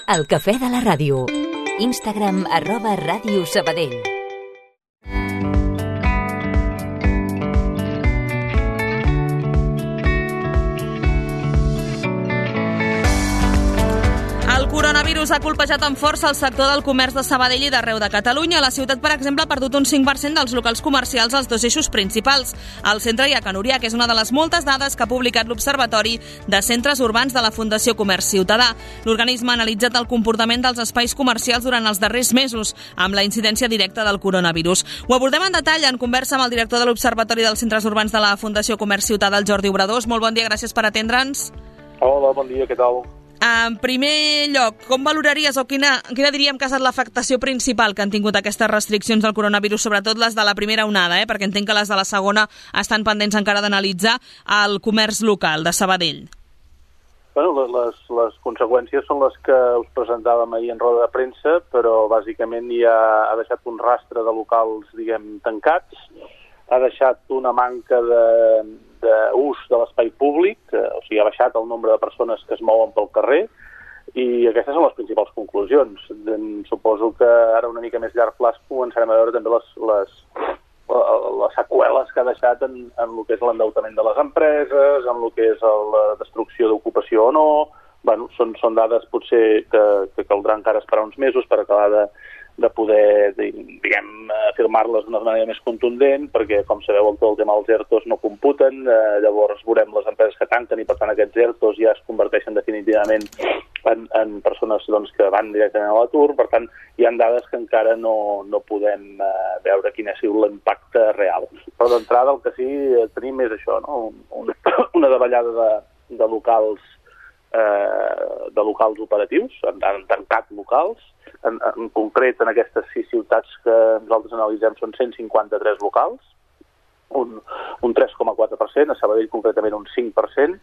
El cafè de la ràdio. Instagram @Ràdio Sabadell. El coronavirus ha colpejat amb força el sector del comerç de Sabadell i d'arreu de Catalunya. La ciutat, per exemple, ha perdut un 5% dels locals comercials als dos eixos principals. Al centre hi ha Can Urià, que és una de les moltes dades que ha publicat l'Observatori de Centres Urbans de la Fundació Comerç Ciutadà. L'organisme ha analitzat el comportament dels espais comercials durant els darrers mesos, amb la incidència directa del coronavirus. Ho abordem en detall en conversa amb el director de l'Observatori dels Centres Urbans de la Fundació Comerç Ciutadà, el Jordi Obradors. Molt bon dia, gràcies per atendre'ns. Hola, bon dia, què tal? En primer lloc, com valoraries o quina diríem que ha estat l'afectació principal que han tingut aquestes restriccions del coronavirus, sobretot les de la primera onada, perquè entenc que les de la segona estan pendents encara d'analitzar el comerç local de Sabadell? Bueno, les conseqüències són les que us presentàvem ahir en roda de premsa, però bàsicament ja ha deixat un rastre de locals, diguem, tancats, ha deixat una manca d'ús de l'espai públic, o sigui, ha baixat el nombre de persones que es mouen pel carrer, i aquestes són les principals conclusions. Suposo que ara una mica més llarg plaç començarem a veure també les seqüeles que ha deixat en el que és l'endeutament de les empreses, en el que és la destrucció d'ocupació o no. Bueno, són dades potser que caldrà encara esperar uns mesos per acabar de poder, diguem, afirmar-les d'una manera més contundent, perquè, com sabeu, el tema dels ERTOs no computen, llavors veurem les empreses que tanquen i, per tant, aquests ERTOs ja es converteixen definitivament en persones que van directament a l'atur. Per tant, hi ha dades que encara no podem veure quin ha sigut l'impacte real. Però d'entrada el que sí tenim és això, no? Una davallada de locals operatius, han tancat locals. En concret, en aquestes 6 ciutats que nosaltres analitzem són 153 locals, un 3,4%, a Sabadell concretament un 5%,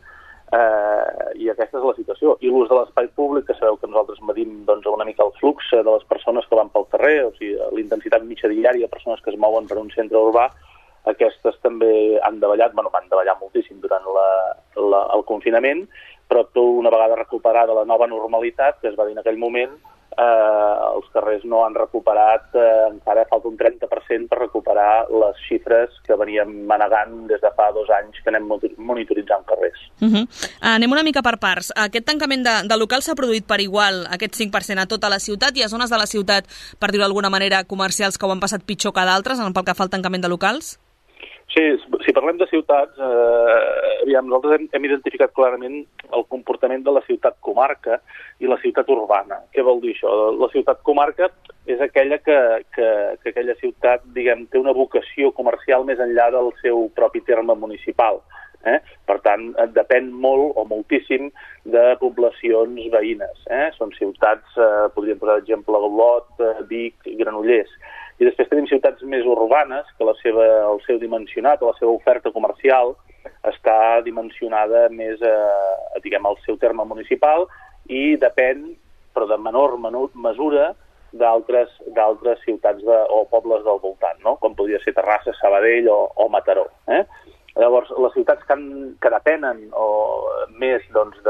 i aquesta és la situació. I l'ús de l'espai públic, que sabeu que nosaltres medim una mica el flux de les persones que van pel carrer, o sigui, l'intensitat mitja diària de persones que es mouen per un centre urbà, aquestes també han davallat, van davallar moltíssim durant el confinament, però una vegada recuperada la nova normalitat, que es va dir en aquell moment, els carrers no han recuperat, encara falta un 30% per recuperar les xifres que veníem manegant des de fa 2 anys que anem monitoritzant carrers. Anem una mica per parts. Aquest tancament de locals s'ha produït per igual, aquest 5% a tota la ciutat. Hi ha zones de la ciutat, per dir-ho d'alguna manera, comercials que ho han passat pitjor que d'altres pel que fa al tancament de locals? Sí, si parlem de ciutats, nosaltres hem identificat clarament el comportament de la ciutat-comarca i la ciutat urbana. Què vol dir això? La ciutat-comarca és aquella que aquella ciutat, diguem, té una vocació comercial més enllà del seu propi terme municipal. Per tant, depèn molt o moltíssim de poblacions veïnes. Són ciutats, podríem posar d'exemple Olot, Vic, Granollers. I després tenim ciutats més urbanes, que el seu dimensionat o la seva oferta comercial està dimensionada més, diguem, al seu terme municipal i depèn, però de menor mesura, d'altres ciutats o pobles del voltant, no? Com podria ser Terrassa, Sabadell o Mataró. Llavors, les ciutats que depenen més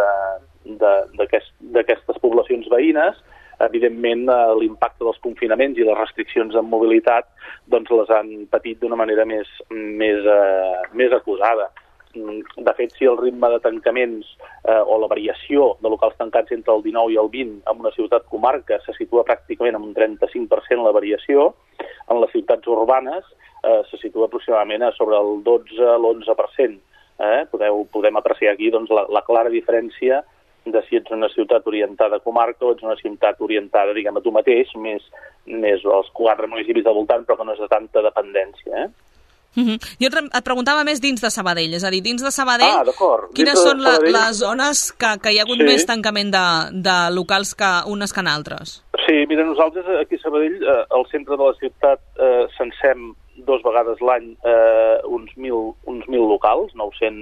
d'aquestes poblacions veïnes, evidentment l'impacte dels confinaments i les restriccions en mobilitat les han patit d'una manera més acusada. De fet, si el ritme de tancaments o la variació de locals tancats entre el 19 i el 20 en una ciutat-comarca se situa pràcticament en un 35% la variació, en les ciutats urbanes se situa aproximadament sobre el 12-11%. Podem apreciar aquí la clara diferència de si ets una ciutat orientada a comarca o ets una ciutat orientada, diguem, a tu mateix, més als 4 municipis del voltant, però que no és de tanta dependència. Jo et preguntava més dins de Sabadell, és a dir, dins de Sabadell, quines són les zones que hi ha hagut més tancament de locals que unes que en altres? Sí, mira, nosaltres aquí a Sabadell, al centre de la ciutat, censem 2 vegades l'any uns 1.000 locals,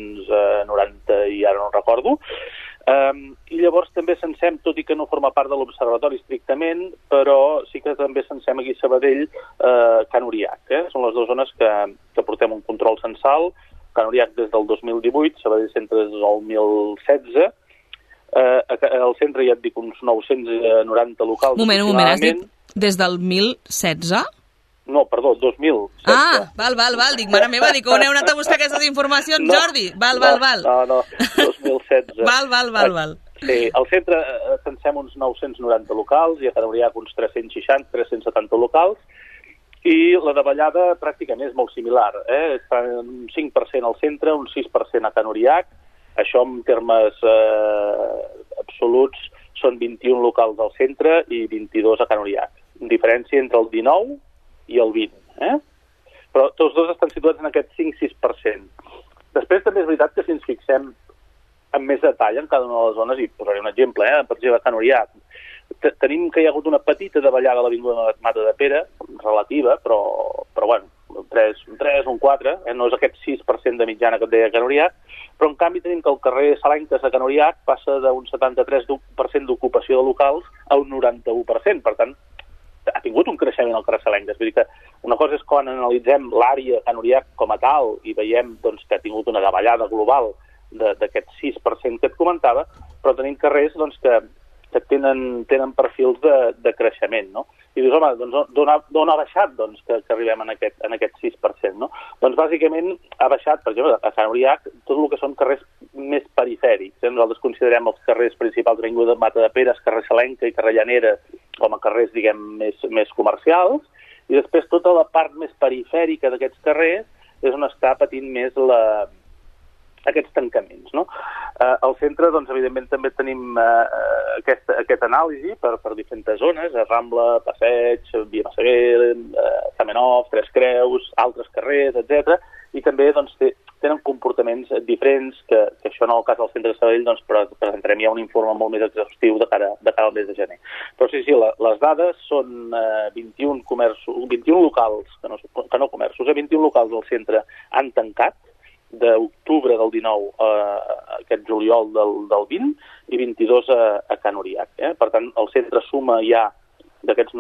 990 i ara no recordo. I llavors també censem, tot i que no forma part de l'observatori estrictament, però sí que també censem aquí a Sabadell Can Uriac. Són les 2 zones que portem un control censal, Can Uriac des del 2018, Sabadell Centre des del 2016, Al centre ja et dic uns 990 locals. Un moment, has dit des del 1016? No, perdó, 2016. Ah, val, dic, mare meva, dic, on heu anat a buscar aquestes informacions, no, Jordi? Val. No, 2016. Val. Sí, al centre censem uns 990 locals i a Canuriac uns 360, 370 locals, i la davallada pràcticament és molt similar. Està un 5% al centre, un 6% a Canuriac. Això en termes absoluts són 21 locals al centre i 22 a Canuriac. Diferència entre el 19 i el 20. Però tots dos estan situats en aquest 5-6%. Després també és veritat que si ens fixem amb més detall en cada una de les zones, i posaré un exemple, per exemple a Canuriac, tenim que hi ha hagut una petita davallada a l'Avinguda Mata de Pere, relativa, però bueno, un 3, un 4, no és aquest 6% de mitjana que et deia Canuriac, però en canvi tenim que el carrer Salenques a Canuriac passa d'un 73% d'ocupació de locals a un 91%, per tant, ha tingut un creixement al carrer Salenques. Vull dir que una cosa és quan analitzem l'àrea Canuriac com a tal i veiem doncs, que ha tingut una davallada global d'aquest 6% que et comentava, però tenim carrers doncs, que tenen perfils de creixement, no? I dius, home, doncs, d'on ha baixat doncs, que arribem en aquest 6%, no? Doncs bàsicament ha baixat, per exemple, a Canuriac, tot el que són carrers més perifèrics. Nosaltres considerem els carrers principals d'Avinguda Mata de Pere, carrer Salenca i carrer Llanera com a carrers, diguem, més comercials, i després tota la part més perifèrica d'aquests carrers és on està patint més aquests tancaments, no? Al centre, doncs, evidentment, també tenim aquest anàlisi per diferents zones, Rambla, Passeig, Via Massaguer, Zamenhof, Tres Creus, altres carrers, etc. I també doncs, tenen comportaments diferents, que això en el cas del centre de Sabadell doncs, presentarem ja un informe molt més exhaustiu de cara al mes de gener. Però sí, les dades són 21 locals, que no comerços, 21 locals del centre han tancat, d'octubre del 19 a aquest juliol del 20 i 22 a Canuriac. Per tant, el centre suma ja d'aquests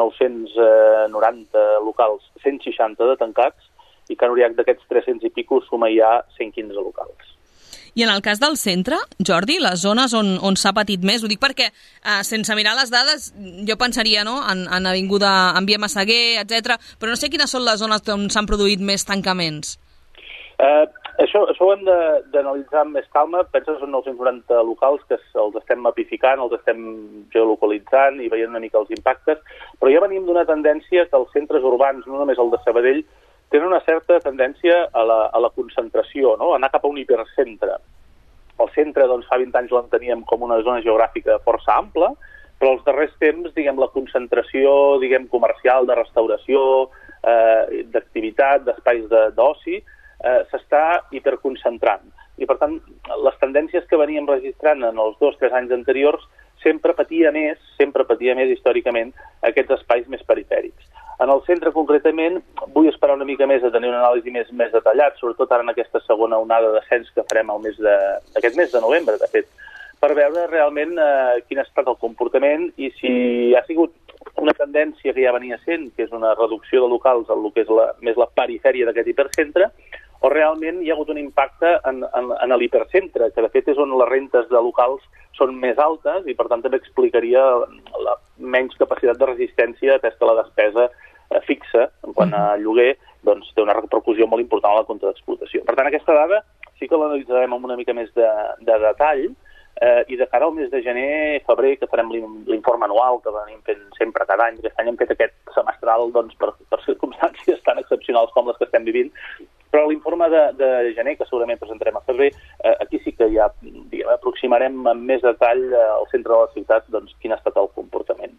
990 locals 160 de tancats i Canuriac d'aquests 300 i pico suma ja 115 locals. I en el cas del centre, Jordi, les zones on s'ha patit més, ho dic perquè sense mirar les dades jo pensaria en Avinguda, en Via Massaguer, etc. Però no sé quines són les zones on s'han produït més tancaments. Això ho hem d'analitzar amb més calma. Penso que són 990 locals que els estem mapificant, els estem geolocalitzant i veient una mica els impactes, però ja venim d'una tendència que els centres urbans, no només el de Sabadell, tenen una certa tendència a la concentració, no? Anar cap a un hipercentre. El centre, doncs, fa 20 anys l'enteníem com una zona geogràfica força ampla, però els darrers temps, diguem, la concentració, diguem, comercial, de restauració, d'activitat, d'espais d'oci, s'està hiperconcentrant. I, per tant, les tendències que veníem registrant en els 2-3 anys anteriors sempre patia més històricament aquests espais més perifèrics. En el centre, concretament, vull esperar una mica més a tenir una anàlisi més detallat, sobretot ara en aquesta segona onada d'ascens que farem aquest mes de novembre, de fet, per veure realment quin ha estat el comportament i si ha sigut una tendència que ja venia sent, que és una reducció de locals en el que és més la perifèria d'aquest hipercentre, o realment hi ha hagut un impacte en l'hipercentre, que de fet és on les rentes de locals són més altes i per tant també explicaria la menys capacitat de resistència atès que la despesa fixa en quant a lloguer doncs té una repercussió molt important a la compta d'explotació. Per tant, aquesta dada sí que l'analitzarem amb una mica més de detall i de cara al mes de gener, febrer, que farem l'informe anual que venim fent sempre cada any. Aquest any hem fet aquest semestral doncs, per circumstàncies tan excepcionals com les que estem vivint, però l'informe de gener, que segurament presentarem a febrer, aquí sí que ja aproximarem amb més detall al centre de la ciutat doncs, quin ha estat el comportament.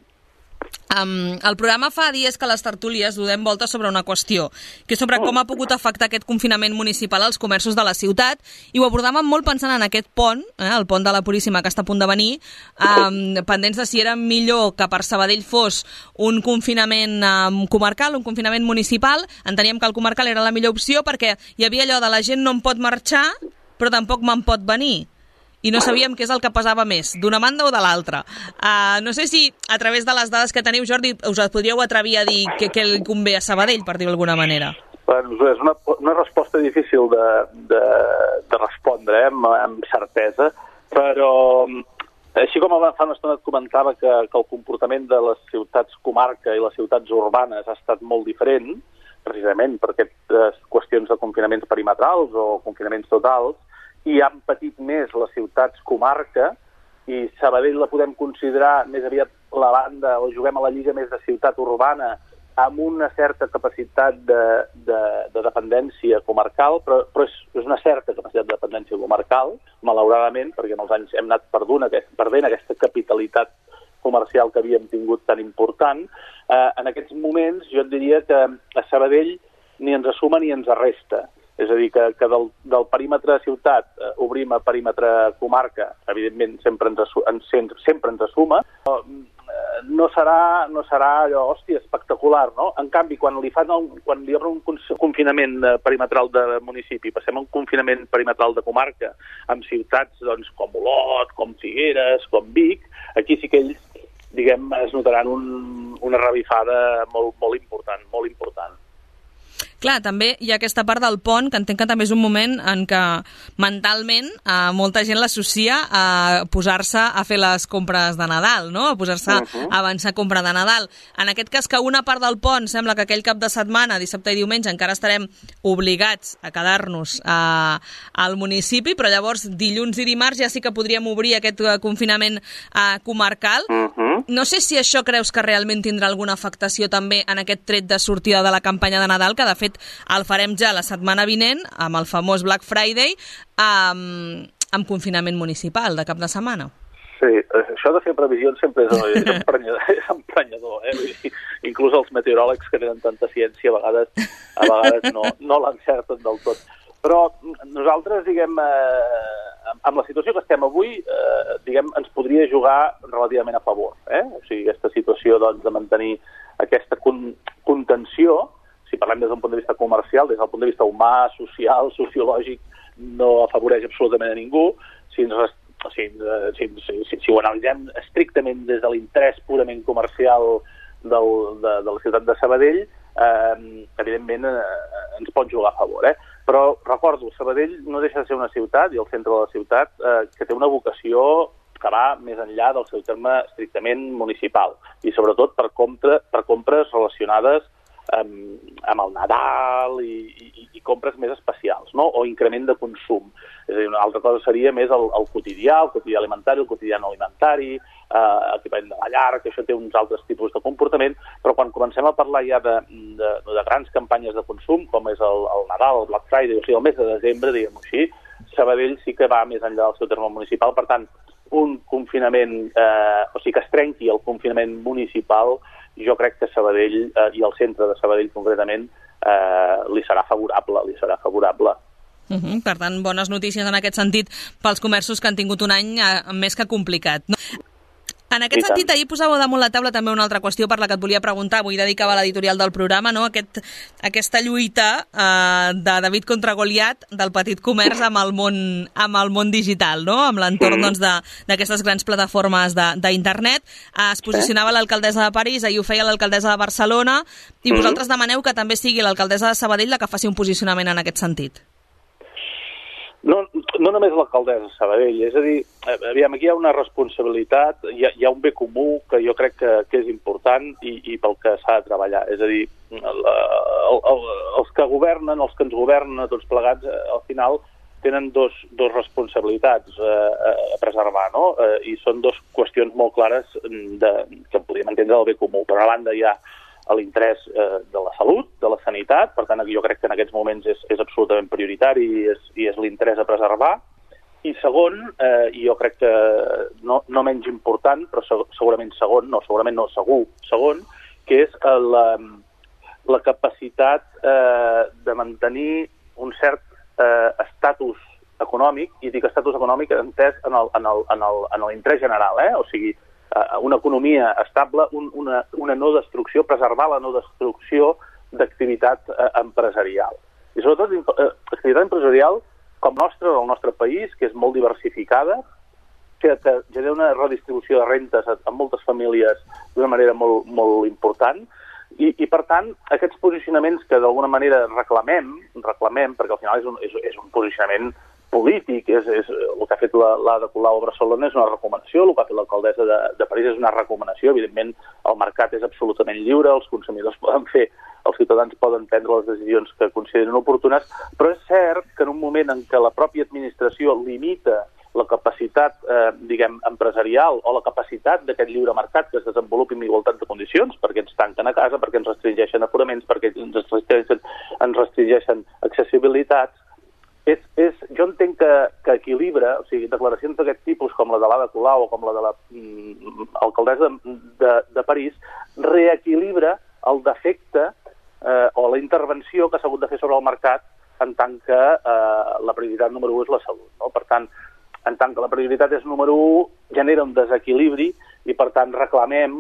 El programa fa dies que les tertúlies donem voltes sobre una qüestió, que és sobre com ha pogut afectar aquest confinament municipal als comerços de la ciutat, i ho abordàvem molt pensant en aquest pont, el pont de la Puríssima que està a punt de venir, pendents de si era millor que per Sabadell fos un confinament comarcal, un confinament municipal. Enteníem que el comarcal era la millor opció perquè hi havia allò de la gent no em pot marxar, però tampoc me'n pot venir. I no sabíem què és el que pesava més, d'una banda o de l'altra. No sé si, a través de les dades que teniu, Jordi, us podríeu atrevir a dir què li convé a Sabadell, per dir-ho d'alguna manera. Bueno, és una resposta difícil de respondre amb certesa, però Així com fa una estona et comentava que el comportament de les ciutats comarca i les ciutats urbanes ha estat molt diferent, precisament per aquestes qüestions de confinaments perimetrals o confinaments totals, i han patit més les ciutats comarca, i Sabadell la podem considerar més aviat la banda, o juguem a la lliga més de ciutat urbana, amb una certa capacitat de dependència comarcal, però és una certa capacitat de dependència comarcal, malauradament, perquè en els anys hem anat perdent aquesta capitalitat comercial que havíem tingut tan important. En aquests moments jo et diria que a Sabadell ni ens suma ni ens resta. És a dir, que del perímetre ciutat obrim a perímetre comarca, evidentment sempre ens suma, no serà allò, hòstia, espectacular, no? En canvi, quan li obren un confinament perimetral de municipi, passem a un confinament perimetral de comarca, amb ciutats doncs, com Olot, com Figueres, com Vic, aquí sí que ells, diguem, es notaran una revifada molt important, molt important. Clar, també hi ha aquesta part del pont, que entenc que també és un moment en què mentalment molta gent l'associa a posar-se a fer les compres de Nadal, no? A posar-se a avançar compra de Nadal. En aquest cas, que una part del pont sembla que aquell cap de setmana, dissabte i diumenge, encara estarem obligats a quedar-nos al municipi, però llavors dilluns i dimarts ja sí que podríem obrir aquest confinament comarcal. No sé si això creus que realment tindrà alguna afectació també en aquest tret de sortida de la campanya de Nadal, que de fet el farem ja la setmana vinent, amb el famós Black Friday, amb confinament municipal de cap de setmana. Sí, això de fer previsions sempre és emprenyador. Inclús els meteoròlegs que tenen tanta ciència a vegades no l'encerten del tot. Però nosaltres, diguem, amb la situació que estem avui, diguem, ens podria jugar relativament a favor. O sigui, aquesta situació doncs, de mantenir aquesta contenció, si parlem des d'un punt de vista comercial, des del punt de vista humà, social, sociològic, no afavoreix absolutament a ningú. Si ho analitzem estrictament des de l'interès purament comercial de la ciutat de Sabadell, evidentment ens pot jugar a favor. Però recordo, Sabadell no deixa de ser una ciutat, i el centre de la ciutat, que té una vocació que va més enllà del seu terme estrictament municipal, i sobretot per compres relacionades amb el Nadal i compres més especials, no? O increment de consum. És a dir, una altra cosa seria més el quotidià alimentari, el quotidià no alimentari, equipament de la llar, que això té uns altres tipus de comportament, però quan comencem a parlar ja de grans campanyes de consum, com és el Nadal, el Black Friday, o sigui, el mes de desembre, diguem-ho així, Sabadell sí que va més enllà del seu terme municipal. Per tant, un confinament, o sigui, que es trenqui el confinament municipal, jo crec que Sabadell, i el centre de Sabadell concretament, li serà favorable. Per tant, bones notícies en aquest sentit pels comerços que han tingut un any més que complicat, no? En aquest sentit, ahir posàveu damunt la taula també una altra qüestió per la que et volia preguntar. Avui dedicava l'editorial del programa, no? Aquesta lluita de David contra Goliat del petit comerç amb el món digital, no? Amb l'entorn d'aquestes grans plataformes d'internet. Es posicionava l'alcaldessa de París, ahir ho feia l'alcaldessa de Barcelona, i vosaltres demaneu que també sigui l'alcaldessa de Sabadell la que faci un posicionament en aquest sentit. No només l'alcaldessa de Sabadell, és a dir, aviam, aquí hi ha una responsabilitat, hi ha un bé comú que jo crec que és important i pel que s'ha de treballar. És a dir, els que governen, els que ens governen tots plegats, al final tenen dos responsabilitats a preservar, no? I són dues qüestions molt clares que podríem entendre del bé comú. Per una banda hi ha l'interès de la salut, de la sanitat, per tant jo crec que en aquests moments és absolutament prioritari i és l'interès a preservar. I segon, i jo crec que no menys important, però segurament segon, que és la capacitat de mantenir un cert estatus econòmic, i dic estatus econòmic entès en l'interès general, o sigui, una economia estable, una no destrucció, preservar la no destrucció d'activitat empresarial. I sobretot activitat empresarial com el nostre país, que és molt diversificada, que genera una redistribució de rentes a moltes famílies d'una manera molt, molt important, i per tant, aquests posicionaments que d'alguna manera reclamem, perquè al final és un posicionament polític, el que ha fet l'Ada Colau a Barcelona és una recomanació, el que ha fet l'alcaldessa de París és una recomanació. Evidentment, el mercat és absolutament lliure, els consumidors poden fer, els ciutadans poden prendre les decisions que consideren oportunes, però és cert que en un moment en què la pròpia administració limita la capacitat, empresarial o la capacitat d'aquest lliure mercat que es desenvolupi en igualtat de condicions, perquè ens tanquen a casa, perquè ens restringeixen aforaments, perquè ens restringeixen accessibilitats. Jo entenc que equilibra, o sigui, declaracions d'aquest tipus com la de l'Ada Colau o com la de l'alcaldessa de París, reequilibra el defecte o la intervenció que s'ha hagut de fer sobre el mercat en tant que la prioritat número 1 és la salut, no? Per tant, en tant que la prioritat és número 1, genera un desequilibri i, per tant, reclamem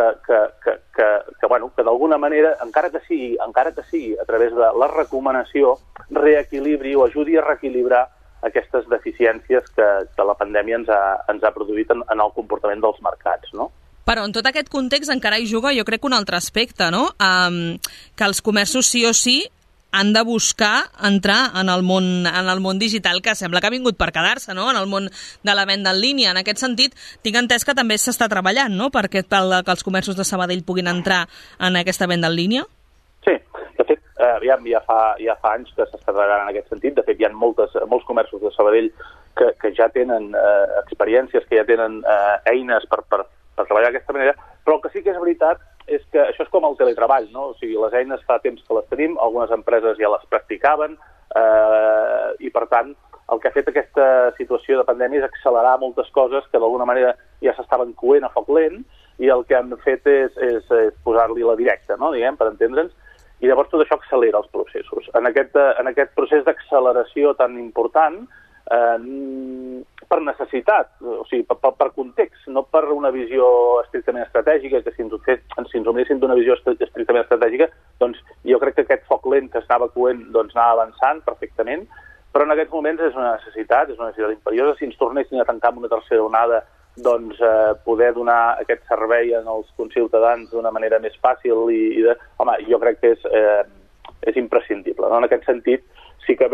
que d'alguna manera, encara que sigui a través de la recomanació, reequilibri o ajudi a reequilibrar aquestes deficiències que la pandèmia ens ha produït en el comportament dels mercats, no? Però en tot aquest context encara hi juga, jo crec, un altre aspecte, no? Que els comerços sí o sí han de buscar entrar en el món digital, que sembla que ha vingut per quedar-se, no? En el món de la venda en línia. En aquest sentit, tinc entès que també s'està treballant, no?, perquè els comerços de Sabadell puguin entrar en aquesta venda en línia? Sí, de fet, ja fa anys que s'està treballant en aquest sentit. De fet, hi ha molts comerços de Sabadell que ja tenen experiències, que ja tenen eines per treballar d'aquesta manera, però el que sí que és veritat és que això és com el teletreball, no? O sigui, les eines fa temps que les tenim, algunes empreses ja les practicaven, i per tant, el que ha fet aquesta situació de pandèmia és accelerar moltes coses que d'alguna manera ja s'estaven coent a foc lent, i el que han fet és posar-li la directa, no?, diguem, per entendre'ns, i llavors tot això accelera els processos. En aquest procés d'acceleració tan important, per necessitat, o sigui, per context, no per una visió estrictament estratègica, que si ens donessin d'una visió estrictament estratègica, doncs jo crec que aquest foc lent que estava coent anava avançant perfectament, però en aquests moments és una necessitat imperiosa. Si ens tornessin a tancar amb una tercera onada, doncs poder donar aquest servei als conciutadans d'una manera més fàcil home, jo crec que és imprescindible, no? En aquest sentit, sí que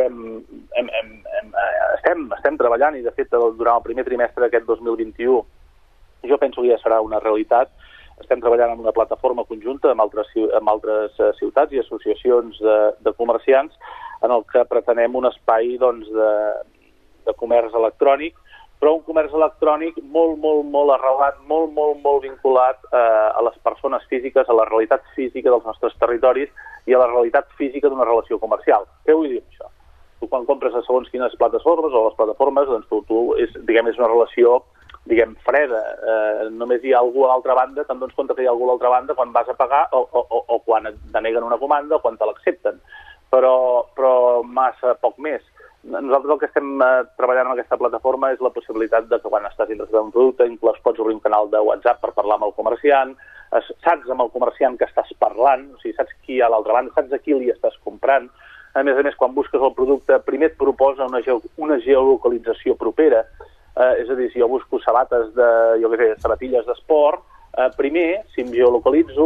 estem treballant, i de fet durant el primer trimestre d'aquest 2021 jo penso que ja serà una realitat. Estem treballant en una plataforma conjunta amb altres ciutats i associacions de comerciants en el que pretenem un espai de comerç electrònic, però un comerç electrònic molt arrelat, molt vinculat a les persones físiques, a la realitat física dels nostres territoris i a la realitat física d'una relació comercial. Què vull dir amb això? Tu quan compres a segons quines plataformes o les plataformes, doncs és una relació, freda. Només hi ha algú a l'altra banda, te'n dones compte que hi ha algú a l'altra banda quan vas a pagar o quan et deneguen una comanda o quan te l'accepten. Però massa poc més. Nosaltres el que estem treballant en aquesta plataforma és la possibilitat de que quan estàs interessat en un producte, inclús pots obrir un canal de WhatsApp per parlar amb el comerciant, saps amb el comerciant que estàs parlant, o sigui, saps qui hi ha a l'altra banda, saps a qui li estàs comprant. A més, quan busques el producte, primer et proposa una geolocalització propera, és a dir, si jo busco sabates sabatilles d'esport, primer, si em geolocalitzo,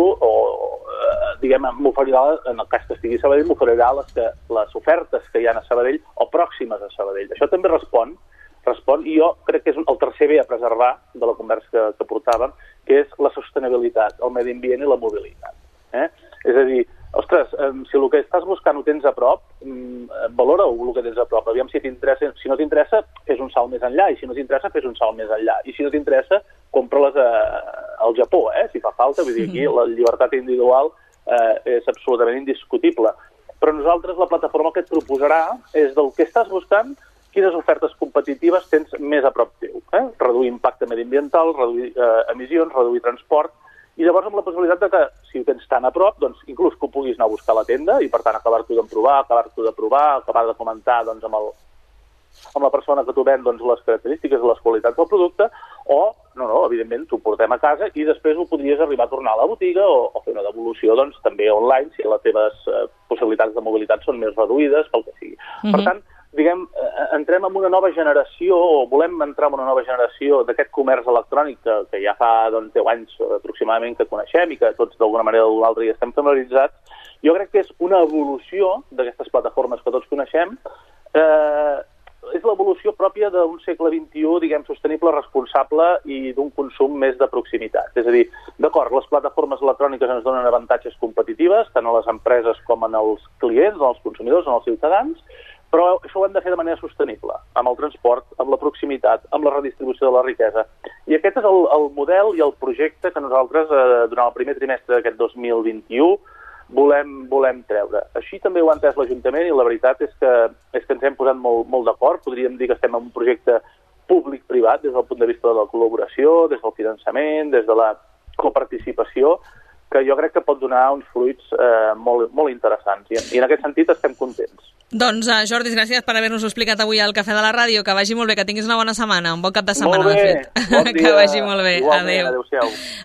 m'oferirà, en el cas que estigui a Sabadell, m'oferirà les ofertes que hi ha a Sabadell o pròximes a Sabadell. Això també respon, i jo crec que és el tercer bé a preservar de la conversa que portàvem, que és la sostenibilitat, el medi ambient i la mobilitat. És a dir, ostres, si el que estàs buscant ho tens a prop, valora-ho el que tens a prop. Aviam si t'interessa. Si no t'interessa, fes un salt més enllà. I si no t'interessa, fes un salt més enllà. I si no t'interessa, compra-les al Japó, si fa falta. Vull dir, aquí la llibertat individual és absolutament indiscutible. Però nosaltres la plataforma que et proposarà és del que estàs buscant, quines ofertes competitives tens més a prop teu. Reduir impacte mediambiental, reduir emissions, reduir transport, i llavors amb la possibilitat de que, si ho tens tan a prop, doncs inclús que ho puguis anar a buscar a la tenda i, per tant, acabar-t'ho de provar, acabar de comentar amb la persona que t'ho ven les característiques i les qualitats del producte, o, evidentment, t'ho portem a casa i després ho podries arribar a tornar a la botiga o fer una devolució, també online, si les teves possibilitats de mobilitat són més reduïdes, pel que sigui. Per tant, entrem en una nova generació, o volem entrar en una nova generació d'aquest comerç electrònic que ja fa 10 anys aproximadament que coneixem i que tots d'alguna manera o d'una altra ja estem familiaritzats. Jo crec que és una evolució d'aquestes plataformes que tots coneixem, és l'evolució pròpia d'un segle XXI, diguem, sostenible, responsable i d'un consum més de proximitat. És a dir, d'acord, les plataformes electròniques ens donen avantatges competitives, tant a les empreses com als clients, als consumidors, als ciutadans, però això ho hem de fer de manera sostenible, amb el transport, amb la proximitat, amb la redistribució de la riquesa. I aquest és el model i el projecte que nosaltres, durant el primer trimestre d'aquest 2021, volem treure. Així també ho ha entès l'Ajuntament i la veritat és que ens hem posat molt d'acord. Podríem dir que estem en un projecte públic-privat des del punt de vista de la col·laboració, des del finançament, des de la coparticipació, que jo crec que pot donar uns fruits molt interessants. I en aquest sentit estem contents. Doncs, Jordi, gràcies per haver-nos explicat avui al Cafè de la Ràdio. Que vagi molt bé, que tinguis una bona setmana, un bon cap de setmana, de fet. Bon dia. Que vagi molt bé. Igualment, adéu. Adéu-siau.